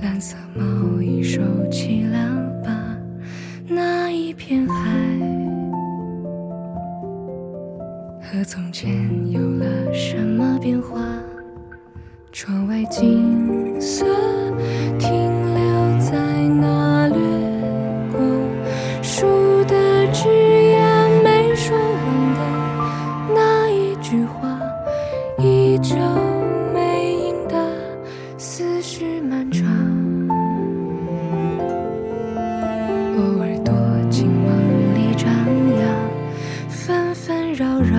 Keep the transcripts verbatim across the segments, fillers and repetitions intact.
蓝色毛衣收起了吧，那一片海和从前有了什么变化？窗外景色停留在那掠过树的枝桠没说完的那一句话，依旧没影的思绪漫长。偶尔躲进梦里张扬，纷纷扰扰，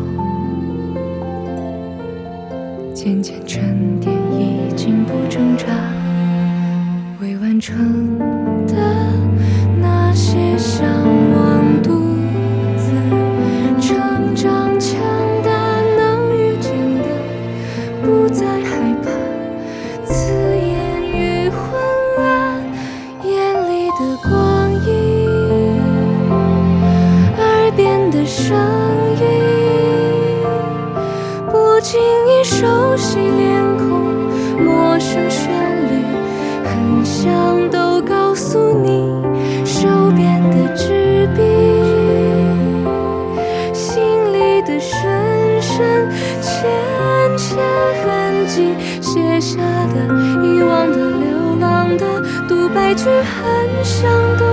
渐渐沉淀已经不挣扎，未完成的那些向往，独自成长，强大能遇见的不再害怕，刺眼与昏暗眼里的光影，耳边的声音不经意熟悉脸孔，陌生旋律很像都告诉你手边的纸笔，心里的深深浅浅痕迹，写下的遗忘的流浪的独白句很像都